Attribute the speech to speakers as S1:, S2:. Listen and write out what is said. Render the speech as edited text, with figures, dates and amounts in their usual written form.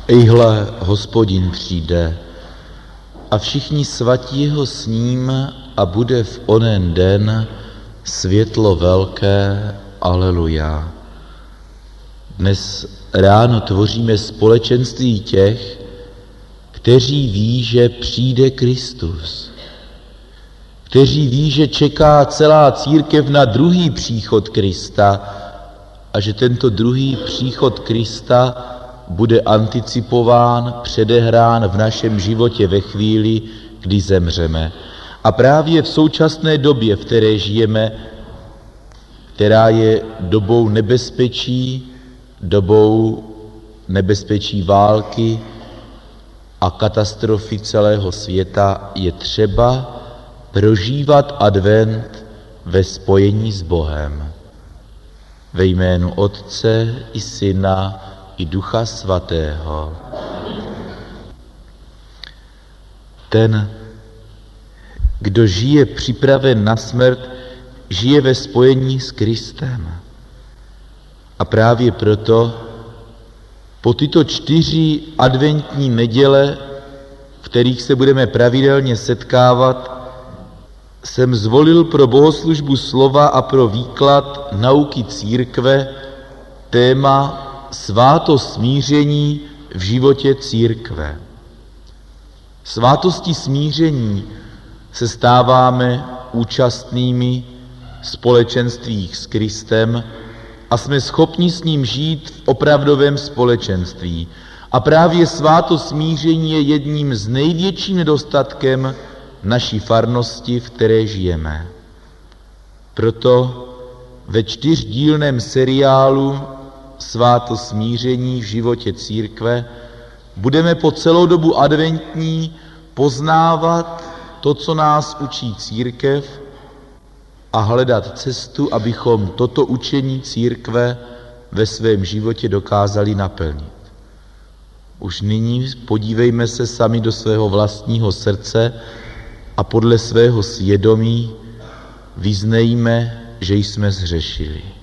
S1: Ejhle, Hospodin přijde a všichni svatí jeho s ním a bude v onen den světlo velké. Aleluja. Dnes ráno tvoříme společenství těch, kteří ví, že přijde Kristus. Kteří ví, že čeká celá církev na druhý příchod Krista a že tento druhý příchod Krista bude anticipován, předehrán v našem životě ve chvíli, kdy zemřeme. A právě v současné době, v které žijeme, která je dobou nebezpečí války a katastrofy celého světa, je třeba prožívat advent ve spojení s Bohem. Ve jménu Otce i Syna i Ducha Svatého. Ten, kdo žije připraven na smrt, žije ve spojení s Kristem. A právě proto po tyto 4 adventní neděle, v kterých se budeme pravidelně setkávat, jsem zvolil pro bohoslužbu slova a pro výklad nauky církve téma svátost smíření v životě církve. Svátostí smíření se stáváme účastnými společenství s Kristem a jsme schopni s ním žít v opravdovém společenství. A právě svátost smíření je jedním z největším nedostatkem naší farnosti, v které žijeme. Proto ve 4dílném seriálu Svátost smíření v životě církve budeme po celou dobu adventní poznávat to, co nás učí církev, a hledat cestu, abychom toto učení církve ve svém životě dokázali naplnit. Už nyní podívejme se sami do svého vlastního srdce a podle svého svědomí vyznejme, že jsme zhřešili.